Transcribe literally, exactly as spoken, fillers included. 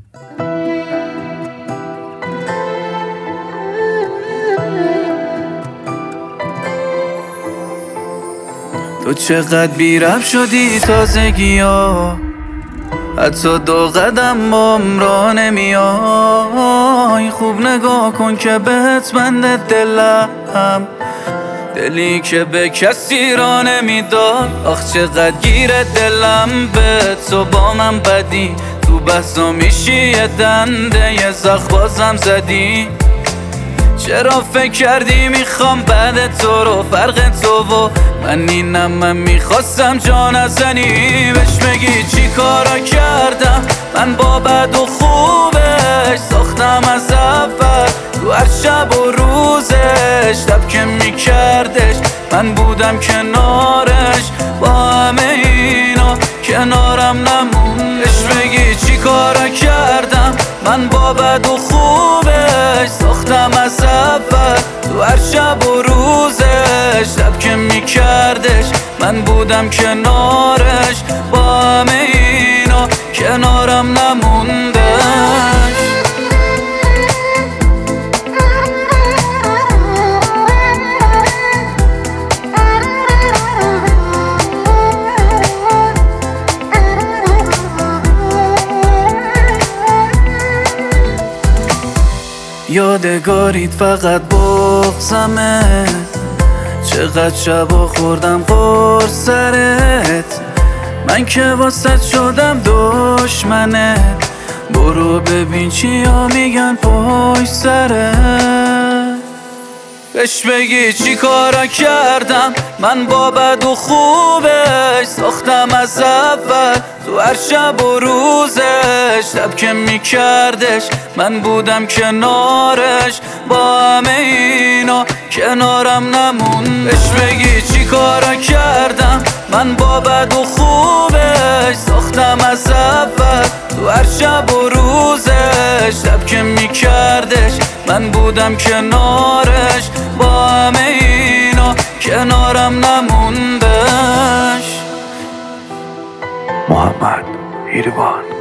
تو چقدر بی‌ربط شدی تازگی ها، حتی دو قدم بام را نمیای. خوب نگاه کن که بهت بنده دلم، دلی که به کسی را نمیداد. آخ چقدر گیره دلم به تو، با من بدی تو بحثا میشی یه دنده یه زخ بازم زدی. چرا فکر کردی میخوام بعد تو رو، فرق تو و من اینم، من میخواستم جا نزنی. بهش بگی چی کارا کردم من با بد و خوبش، ساختم از اول تو هر شب و روزش. شب که میکردش من بودم کنارش، با همه اینا کنارم نمون. بهش بگی چی کارا کردم من با بد و خوبش، ساختم از اول تو هر شب و روزش. شب که میکردش من بودم کنارش، با همه اینا کنارم نموندش. یادگاریت فقط بغضمه، چقدر شبا خوردم قرص سرت. من که واسه شدم دشمنت، برو ببین چیا میگن پشت سرت. بهش بگی چی کارا کردم من با بد و خوبش، ساختم از اول تو هر شب و روزش. شب که میکردش من بودم کنارش، با همه اینا کنارم نمون. بهش بگی چی کارا کردم من با بد و خوبش، ساختم از اول تو هر شب و روزش. شب که میکردش من بودم کنارش، با همه اینا کنارم نموندش. محمد ایروان